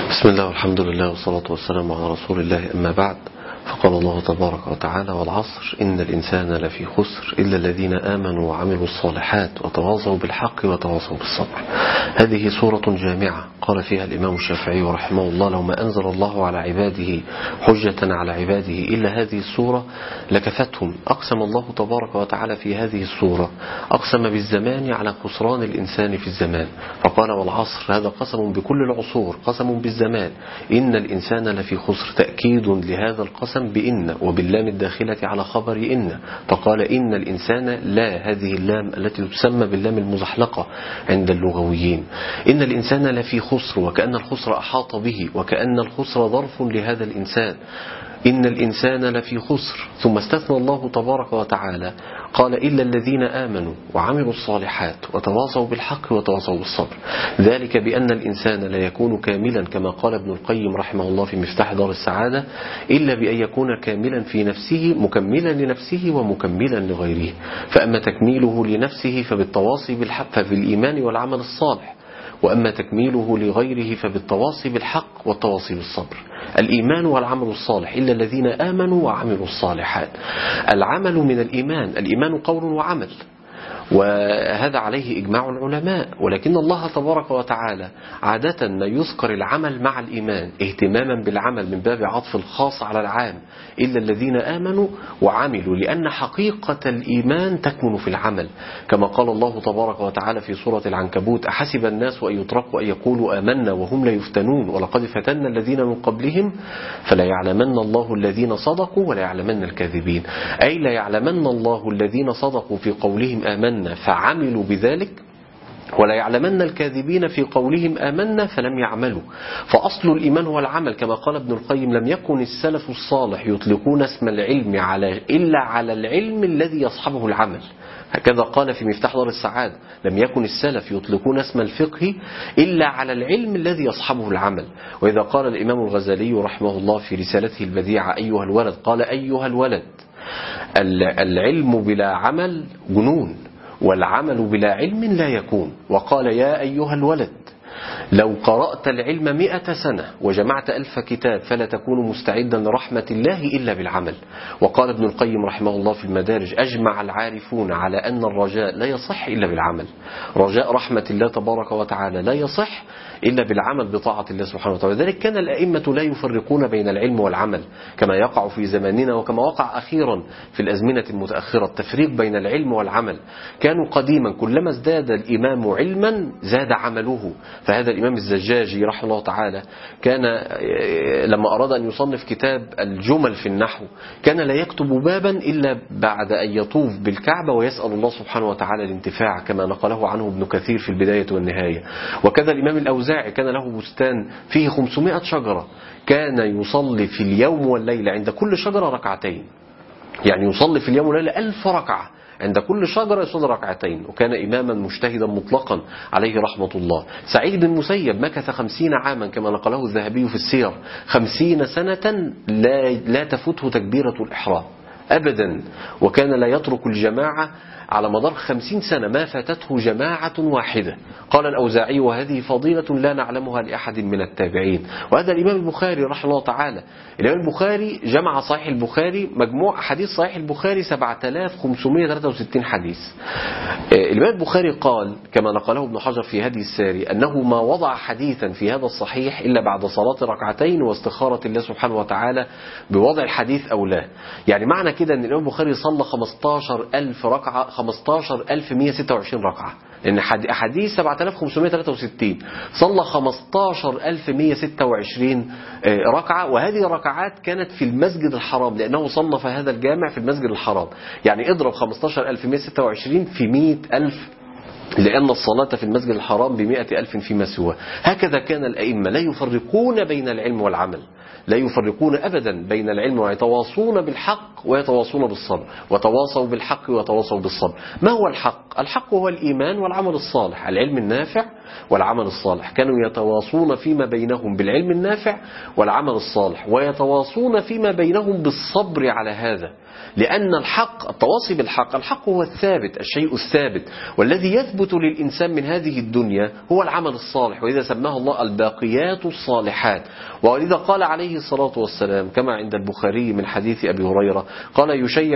بسم الله والحمد لله والصلاة والسلام على رسول الله، أما بعد، فقال الله تبارك وتعالى: والعصر إن الإنسان لفي خسر إلا الذين آمنوا وعملوا الصالحات وتواصوا بالحق وتواصوا بالصبر. هذه سورة جامعة قال فيها الإمام الشافعي رحمه الله: لو ما أنزل الله على عباده حجة على عباده إلا هذه السورة لكفتهم. أقسم الله تبارك وتعالى في هذه السورة، أقسم بالزمان على خسران الإنسان في الزمان، فقال: والعصر، هذا قسم بكل العصور، قسم بالزمان، إن الإنسان لفي خسر، تأكيد لهذا القسم بإن وباللام الداخلة على خبر إن، فقال: إن الإنسان، لا، هذه اللام التي تسمى باللام المزحلقة عند اللغويين، إن الإنسان لفي خسر، وكأن الخسر أحاط به، وكأن الخسر ظرف لهذا الإنسان، إن الإنسان لفي خسر. ثم استثنى الله تبارك وتعالى قال: إلا الذين آمنوا وعملوا الصالحات وتواصوا بالحق وتواصوا بالصبر، ذلك بأن الإنسان لا يكون كاملا كما قال ابن القيم رحمه الله في مفتاح دار السعادة إلا بأن يكون كاملا في نفسه، مكملا لنفسه ومكملا لغيره. فأما تكميله لنفسه فبالتواصي بالحق ففي الإيمان والعمل الصالح، وأما تكميله لغيره فبالتواصي بالحق والتواصي بالصبر. الإيمان والعمل الصالح، إلا الذين آمنوا وعملوا الصالحات. العمل من الإيمان، الإيمان قول وعمل، وهذا عليه إجماع العلماء، ولكن الله تبارك وتعالى عادة ما يذكر العمل مع الإيمان اهتماما بالعمل من باب عطف الخاص على العام، إلا الذين آمنوا وعملوا، لأن حقيقة الإيمان تكمن في العمل، كما قال الله تبارك وتعالى في سورة العنكبوت: أحسب الناس أن يتركوا أن يقولوا آمنا وهم لا يفتنون ولقد فتنا الذين من قبلهم فلا يعلمن الله الذين صدقوا ولا يعلمن الكاذبين، أي لا يعلمن الله الذين صدقوا في قولهم آمنا فعملوا بذلك، ولا يعلمن الكاذبين في قولهم آمنا فلم يعملوا. فأصل الإيمان هو العمل، كما قال ابن القيم: لم يكن السلف الصالح يطلقون اسم العلم إلا على العلم الذي يصحبه العمل. هكذا قال في مفتاح دار السعادة: لم يكن السلف يطلقون اسم الفقه إلا على العلم الذي يصحبه العمل. وإذا قال الإمام الغزالي رحمه الله في رسالته البديعة: أيها الولد، قال: أيها الولد، العلم بلا عمل جنون، والعمل بلا علم لا يكون. وقال: يا أيها الولد، لو قرأت العلم 100 سنة وجمعت 1000 كتاب فلا تكون مستعدا لرحمة الله إلا بالعمل. وقال ابن القيم رحمه الله في المدارج: أجمع العارفون على أن الرجاء لا يصح إلا بالعمل، رجاء رحمة الله تبارك وتعالى لا يصح إلا بالعمل بطاعة الله سبحانه وتعالى. ذلك كان الأئمة لا يفرقون بين العلم والعمل كما يقع في زماننا وكما وقع أخيرا في الأزمنة المتأخرة، التفريق بين العلم والعمل. كانوا قديما كلما ازداد الإمام علما زاد عمله. فهذا الإمام الزجاجي رحمه الله تعالى كان لما أراد أن يصنف كتاب الجمل في النحو كان لا يكتب بابا إلا بعد أن يطوف بالكعبة ويسأل الله سبحانه وتعالى الانتفاع، كما نقله عنه ابن كثير في البداية والنهاية. وكذا الإمام الأوزاعي كان له بستان فيه 500 شجرة، كان يصلي في اليوم والليلة عند كل شجرة ركعتين، يعني يصلي في اليوم والليلة 1000 ركعة، عند كل شجرة يصلي ركعتين، وكان إماما مجتهدا مطلقا عليه رحمة الله. سعيد بن المسيب مكث 50 عاما كما نقله الذهبي في السير، 50 سنة لا تفوته تكبيرة الإحرام أبدا، وكان لا يترك الجماعة على مدار 50 سنة ما فاتته جماعة واحدة. قال الأوزاعي: وهذه فضيلة لا نعلمها لأحد من التابعين. وهذا الإمام البخاري رحمه الله تعالى، الإمام البخاري جمع صحيح البخاري، مجموع حديث صحيح البخاري 7563 حديث. الإمام البخاري قال كما نقله ابن حجر في هدي الساري أنه ما وضع حديثا في هذا الصحيح إلا بعد صلاة ركعتين واستخارة الله سبحانه وتعالى بوضع الحديث أو لا. يعني معنى كده أن الإمام البخاري صلى 15000 ركعة، 15126 ركعة، لأن حديث 7563 صلى 15126 ركعة، وهذه ركعات كانت في المسجد الحرام، لأنه صنف هذا الجامع في المسجد الحرام. يعني اضرب 15126 في 100,000، لأن الصلاة في المسجد الحرام ب100,000 فيما سواه. هكذا كان الأئمة لا يفرقون بين العلم والعمل، لا يفرقون أبدا بين العلم، ويتواصون بالحق ويتواصون بالصبر، وتواصوا بالحق وتواصوا بالصبر. ما هو الحق؟ الحق هو الإيمان والعمل الصالح، العلم النافع والعمل الصالح. كانوا يتواصون فيما بينهم بالعلم النافع والعمل الصالح، ويتواصون فيما بينهم بالصبر على هذا، لأن الحق، التواصي بالحق، الحق هو الثابت، الشيء الثابت، والذي يثبت للإنسان من هذه الدنيا هو العمل الصالح، وإذا سماه الله الباقيات الصالحات. وإذا قال عليه الصلاة والسلام كما عند البخاري من حديث أبي هريرة قال: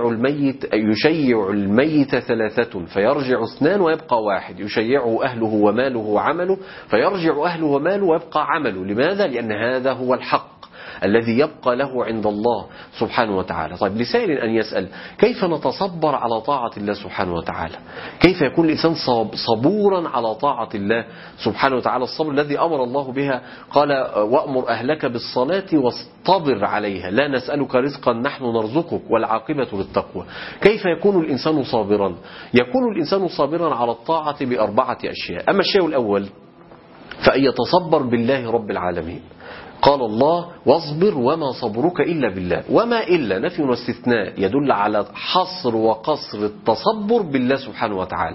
يشيع الميت ثلاثة فيرجع اثنان ويبقى واحد، يشيعه أهله وماله وعمله، فيرجع أهله وماله ويبقى عمله. لماذا؟ لأن هذا هو الحق الذي يبقى له عند الله سبحانه وتعالى. طيب، لسائل أن يسأل: كيف نتصبر على طاعة الله سبحانه وتعالى؟ كيف يكون الإنسان صبورا على طاعة الله سبحانه وتعالى؟ الصبر الذي أمر الله بها، قال: وأمر أهلك بالصلاة واصطبر عليها، لا نسألك رزقا نحن نرزقك والعاقبة للتقوى. كيف يكون الإنسان صابرا؟ يكون الإنسان صابرا على الطاعة بأربعة أشياء. أما الشيء الأول فأن يتصبر بالله رب العالمين. قال الله: واصبر وما صبرك إلا بالله. وما إلا نفي واستثناء يدل على حصر وقصر التصبر بالله سبحانه وتعالى.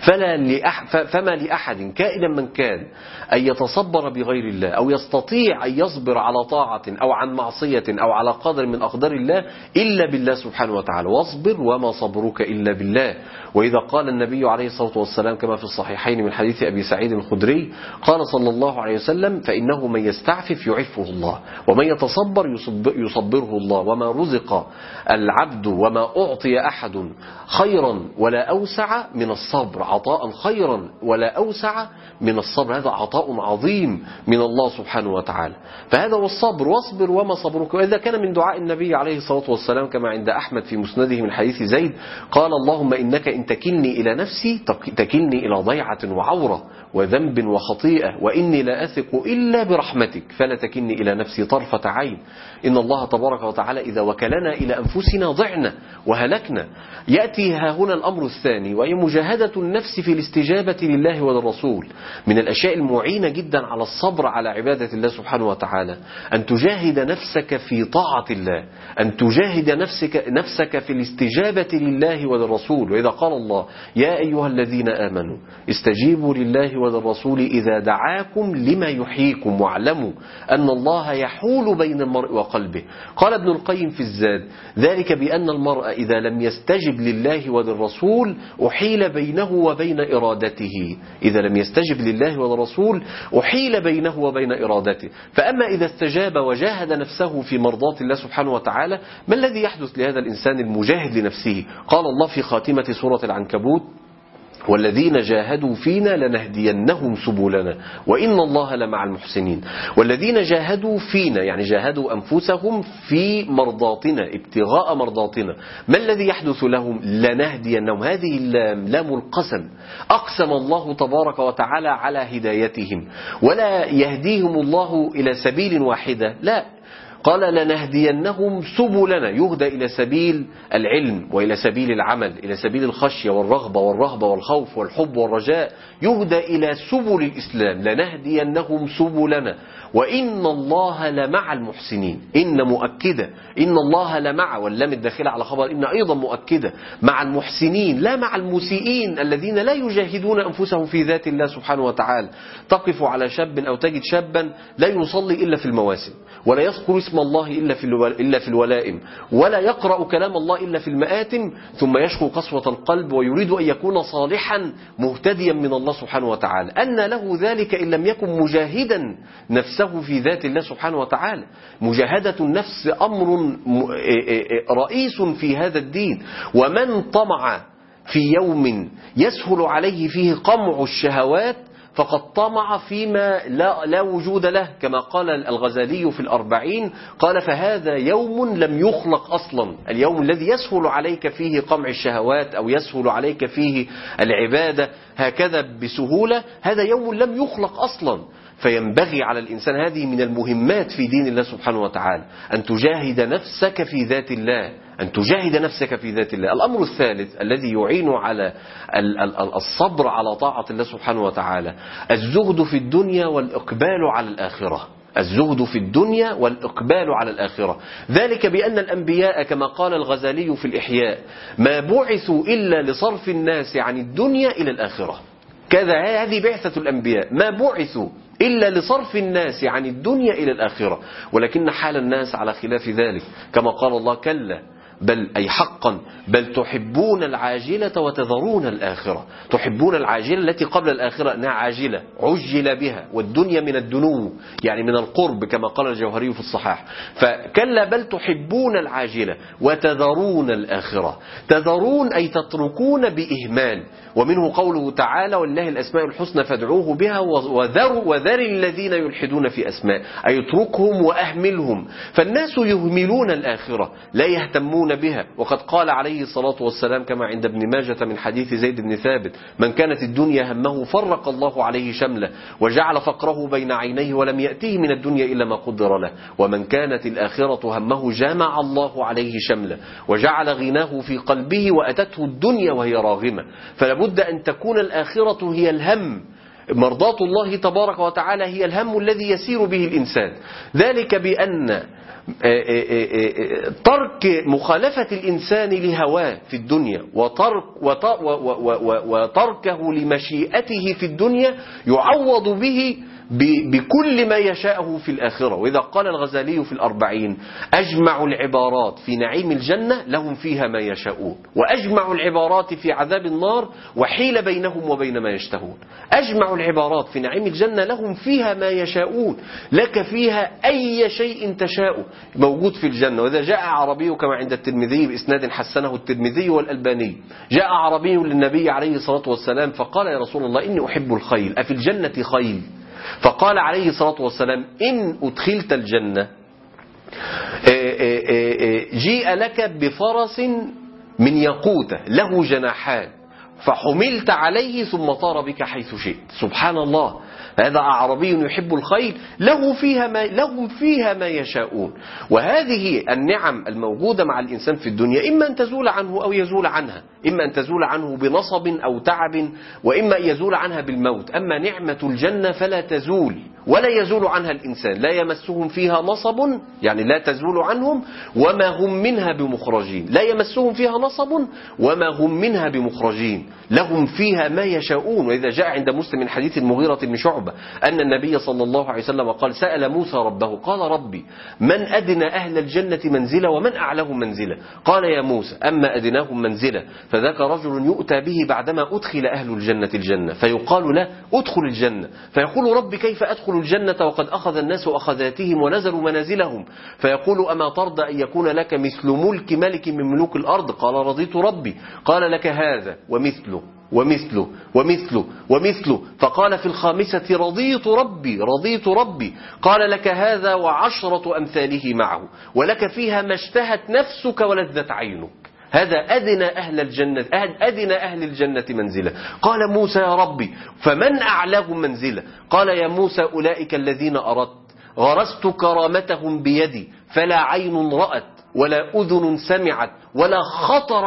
فما لأحد كائنا من كان أن يتصبر بغير الله، أو يستطيع أن يصبر على طاعة أو عن معصية أو على قدر من أقدار الله إلا بالله سبحانه وتعالى. واصبر وما صبرك إلا بالله. وإذا قال النبي عليه الصلاة والسلام كما في الصحيحين من حديث أبي سعيد الخدري قال صلى الله عليه وسلم: فإنه من يستعفف يعفه الله، ومن يتصبر يصبره الله. وما رزق العبد وما أعطي أحد خيرا ولا أوسع من الصبر، عطاء خيرا ولا أوسع من الصبر، هذا عطاء عظيم من الله سبحانه وتعالى. فهذا هو الصبر، واصبر وما صبرك. وإذا كان من دعاء النبي عليه الصلاة والسلام كما عند أحمد في مسنده من حديث زيد قال: اللهم إنك إن تكلني إلى نفسي تكلني إلى ضيعة وعورة وذنب وخطيئة، وإني لا أثق إلا برحمتك فلا تكلني إلى نفسي طرفة عين. إن الله تبارك وتعالى إذا وكلنا إلى أنفسنا ضعنا وهلكنا. يأتي ها هنا الأمر الثاني، وهي مجاهدة النفس في الاستجابة لله وللرسول. من الأشياء المعينة جدا على الصبر على عبادة الله سبحانه وتعالى أن تجاهد نفسك في طاعة الله، أن تجاهد نفسك في الاستجابة لله وللرسول. وإذا قال الله: يا أيها الذين آمنوا استجيبوا لله وللرسول إذا دعاكم لما يحييكم واعلموا أن الله يحول بين المرء وقلبه. قال ابن القيم في الزاد: ذلك بأن المرء إذا لم يستجب لله وللرسول أحيل بينه وبين إرادته. إذا لم يستجب لله وللرسول أحيل بينه وبين إرادته. فأما إذا استجاب وجاهد نفسه في مرضاة الله سبحانه وتعالى، ما الذي يحدث لهذا الإنسان المجاهد لنفسه؟ قال الله في خاتمة سورة العنكبوت: والذين جاهدوا فينا لنهدينهم سبلنا وإن الله لمع المحسنين. والذين جاهدوا فينا يعني جاهدوا أنفسهم في مرضاتنا، ابتغاء مرضاتنا. ما الذي يحدث لهم؟ لنهدينهم. هذه لام القسم، أقسم الله تبارك وتعالى على هدايتهم، ولا يهديهم الله إلى سبيل واحدة، لا، قال لنهدينهم سبلنا، يهدى إلى سبيل العلم وإلى سبيل العمل، إلى سبيل الخشية والرغبة والرهبة والخوف والحب والرجاء، يهدى إلى سبل الإسلام. لنهدينهم سبلنا وإن الله لمع المحسنين. إن مؤكدة، إن الله لمع، واللام الداخلة على خبر إن أيضا مؤكدة، مع المحسنين لا مع المسيئين الذين لا يجاهدون أنفسهم في ذات الله سبحانه وتعالى. تقف على شاب أو تجد شابا لا يصلي إلا في المواسم، ولا يذكر اسم الله إلا في الولائم، ولا يقرأ كلام الله إلا في المآتم، ثم يشكو قسوة القلب ويريد أن يكون صالحا مهتديا من الله سبحانه وتعالى. أن له ذلك إن لم يكن مجاهدا نفسه في ذات الله سبحانه وتعالى. مجاهدة النفس أمر رئيس في هذا الدين. ومن طمع في يوم يسهل عليه فيه قمع الشهوات فقد طمع فيما لا وجود له، كما قال الغزالي في الأربعين، قال: فهذا يوم لم يخلق أصلا. اليوم الذي يسهل عليك فيه قمع الشهوات أو يسهل عليك فيه العبادة هكذا بسهولة، هذا يوم لم يخلق أصلا. فينبغي على الإنسان، هذه من المهمات في دين الله سبحانه وتعالى، أن تجاهد نفسك في ذات الله، أن تجاهد نفسك في ذات الله. الأمر الثالث الذي يعين على الصبر على طاعة الله سبحانه وتعالى: الزهد في الدنيا والإقبال على الآخرة. الزهد في الدنيا والإقبال على الآخرة. ذلك بأن الأنبياء كما قال الغزالي في الإحياء ما بعثوا إلا لصرف الناس عن الدنيا إلى الآخرة. كذا هذه بعثة الأنبياء، ما بعثوا إلا لصرف الناس عن الدنيا إلى الآخرة، ولكن حال الناس على خلاف ذلك، كما قال الله كلا بل أي حقا بل تحبون العاجلة وتذرون الآخرة. تحبون العاجلة التي قبل الآخرة أنها عاجلة عجل بها، والدنيا من الدنو يعني من القرب كما قال الجوهري في الصحاح. فكلا بل تحبون العاجلة وتذرون الآخرة. تذرون أي تتركون بإهمال، ومنه قوله تعالى ولله الأسماء الحسنى فادعوه بها وذر الذين يلحدون في أسماء، أي اتركهم وأهملهم. فالناس يهملون الآخرة لا يهتمون بها، وقد قال عليه الصلاة والسلام كما عند ابن ماجة من حديث زيد بن ثابت من كانت الدنيا همه فرق الله عليه شمله وجعل فقره بين عينيه ولم يأتيه من الدنيا إلا ما قدر له، ومن كانت الآخرة همه جمع الله عليه شمله وجعل غناه في قلبه وأتته الدنيا وهي راغمة. فلابد أن تكون الآخرة هي الهم، مرضاة الله تبارك وتعالى هي الهم الذي يسير به الإنسان. ذلك بأن ترك مخالفة الإنسان لهواه في الدنيا وتركه لمشيئته في الدنيا يعوض به بكل ما يشاءه في الآخرة. وإذا قال الغزالي في الأربعين أجمع العبارات في نعيم الجنة لهم فيها ما يشاءون، وأجمع العبارات في عذاب النار وحيل بينهم وبين ما يشتهون. أجمع العبارات في نعيم الجنة لهم فيها ما يشاءون، لك فيها أي شيء تشاء موجود في الجنة. وإذا جاء عربي كما عند الترمذي بإسناد حسنه الترمذي والألباني، جاء عربي للنبي عليه الصلاة والسلام فقال يا رسول الله إني أحب الخيل أفي الجنة خيل؟ فقال عليه الصلاة والسلام إن أدخلت الجنة جيء لك بفرس من يقوتة له جناحان فحملت عليه ثم طار بك حيث شئت. سبحان الله، هذا أعربي يحب الخيل لهم فيها ما يشاءون. وهذه النعم الموجودة مع الإنسان في الدنيا إما أن تزول عنه أو يزول عنها، إما أن تزول عنه بنصب أو تعب، وإما أن يزول عنها بالموت. أما نعمة الجنة فلا تزول ولا يزول عنها الإنسان، لا يمسهم فيها نصب يعني لا تزول عنهم وما هم منها بمخرجين، لا يمسهم فيها نصب وما هم منها بمخرجين، لهم فيها ما يشاءون. وإذا جاء عند مسلم من حديث المغيرة بن شعبة أن النبي صلى الله عليه وسلم قال سأل موسى ربه قال ربي من أدنى أهل الجنة منزلة ومن أعلاهم منزلة؟ قال يا موسى أما أدناهم منزلة فذاك رجل يؤتى به بعدما أدخل أهل الجنة فيقال له أدخل الجنة، فيقول ربي كيف أدخل الجنة وقد أخذ الناس أخذاتهم ونزلوا منازلهم؟ فيقول أما ترضى أن يكون لك مثل ملك ملك من ملوك الأرض؟ قال رضيت ربي. قال لك هذا ومثله ومثله ومثله ومثله. فقال في الخامسة رضيت ربي. قال لك هذا وعشرة أمثاله معه ولك فيها ما اشتهت نفسك ولذت عينك. هذا أدنى أهل الجنة منزلة. قال موسى يا ربي فمن أعلاهم منزلة؟ قال يا موسى أولئك الذين أردت غرست كرامتهم بيدي فلا عين رأت ولا أذن سمعت ولا خطر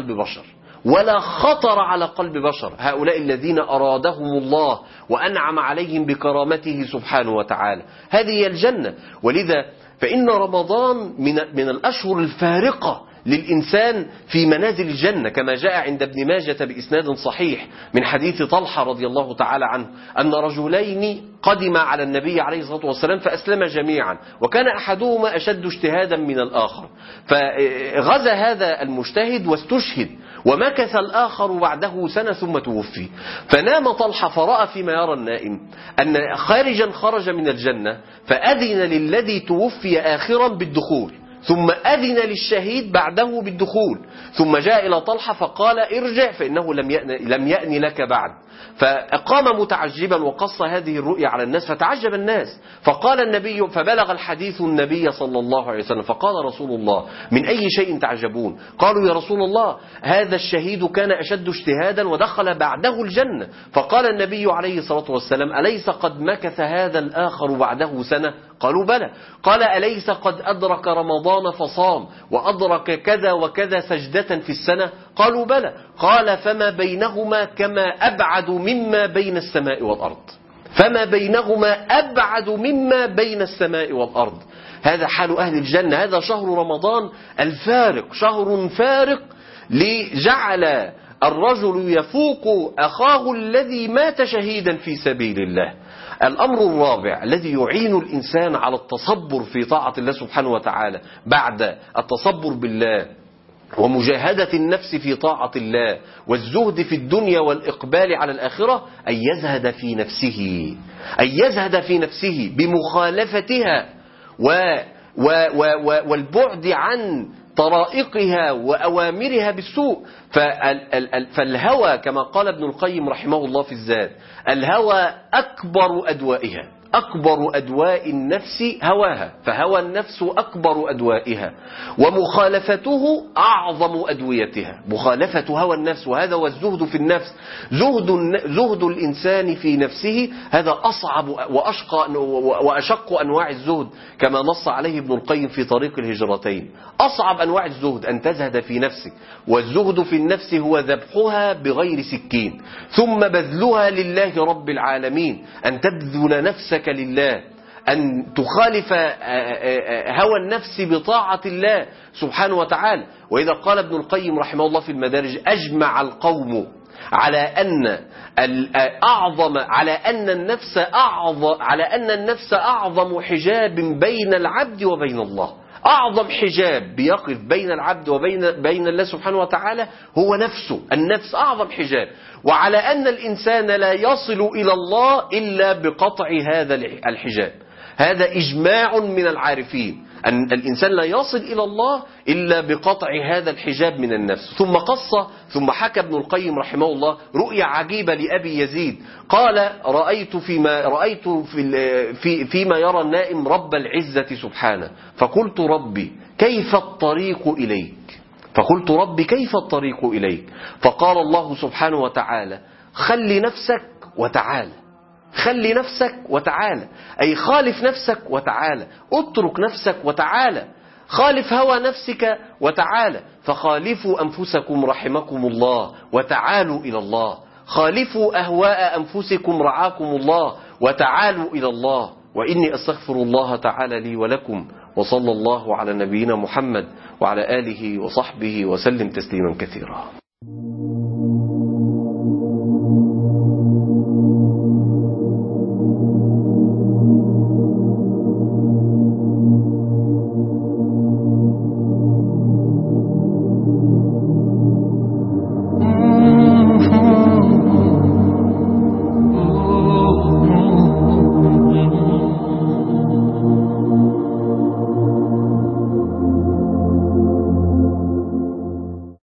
على قلب بشر هؤلاء الذين أرادهم الله وأنعم عليهم بكرامته سبحانه وتعالى. هذه هي الجنة. ولذا فإن رمضان من الأشهر الفارقة للإنسان في منازل الجنة، كما جاء عند ابن ماجة بإسناد صحيح من حديث طلحة رضي الله تعالى عنه أن رجلين قدم على النبي عليه الصلاة والسلام فأسلم جميعا، وكان أحدهما أشد اجتهادا من الآخر، فغزا هذا المجتهد واستشهد، ومكث الآخر بعده سنة ثم توفي. فنام طلحة فرأى فيما يرى النائم أن خارجا خرج من الجنة فأذن للذي توفي آخرا بالدخول، ثم أذن للشهيد بعده بالدخول، ثم جاء إلى طلحة فقال ارجع فإنه لم يأن لك بعد. فقام متعجبا وقص هذه الرؤيا على الناس فتعجب الناس. فقال النبي فبلغ الحديث النبي صلى الله عليه وسلم فقال رسول الله من أي شيء تعجبون؟ قالوا يا رسول الله هذا الشهيد كان أشد اجتهادا ودخل بعده الجنة. فقال النبي عليه الصلاة والسلام أليس قد مكث هذا الآخر بعده سنة؟ قالوا بلى. قال أليس قد أدرك رمضان فصام وأدرك كذا وكذا سجدة في السنة؟ قالوا بلى. قال فما بينهما كما أبعد مما بين السماء والأرض. فما بينهما أبعد مما بين السماء والأرض. هذا حال أهل الجنة. هذا شهر رمضان الفارق، شهر فارق لجعل الرجل يفوق أخاه الذي مات شهيدا في سبيل الله. الأمر الرابع الذي يعين الإنسان على التصبر في طاعة الله سبحانه وتعالى بعد التصبر بالله ومجاهدة النفس في طاعة الله والزهد في الدنيا والإقبال على الآخرة، أن يزهد في نفسه، أن يزهد في نفسه بمخالفتها والبعد عن طرائقها وأوامرها بالسوء. فالهوى كما قال ابن القيم رحمه الله في الزاد: الهوى أكبر أدوائها، أكبر أدواء النفس هواها، فهوى النفس أكبر أدوائها ومخالفته أعظم أدويتها. مخالفة هوى النفس، وهذا هو الزهد في النفس. زهد الإنسان في نفسه هذا أصعب وأشق أنواع الزهد، كما نص عليه ابن القيم في طريق الهجرتين. أصعب أنواع الزهد أن تزهد في نفسك، والزهد في النفس هو ذبحها بغير سكين ثم بذلها لله رب العالمين، أن تبذل نفسك لله، أن تخالف هوى النفس بطاعة الله سبحانه وتعالى. وإذا قال ابن القيم رحمه الله في المدارج: أجمع القوم على أن النفس أعظم حجاب بين العبد وبين الله. أعظم حجاب بيقف بين العبد وبين الله سبحانه وتعالى هو نفسه. النفس أعظم حجاب، وعلى أن الإنسان لا يصل إلى الله إلا بقطع هذا الحجاب. هذا إجماع من العارفين أن الإنسان لا يصل إلى الله إلا بقطع هذا الحجاب من النفس. ثم حكى ابن القيم رحمه الله رؤيا عجيبة لأبي يزيد، قال: رأيت فيما يرى النائم رب العزة سبحانه، فقلت: ربي كيف الطريق إليك؟ فقال الله سبحانه وتعالى: خلي نفسك وتعالى، أي خالف نفسك وتعالى، اترك نفسك وتعالى، خالف هوى نفسك وتعالى. فخالفوا أنفسكم رحمكم الله وتعالوا إلى الله، خالفوا أهواء أنفسكم رعاكم الله وتعالوا إلى الله. وإني أستغفر الله تعالى لي ولكم، وصلى الله على نبينا محمد وعلى آله وصحبه وسلم تسليما كثيرا.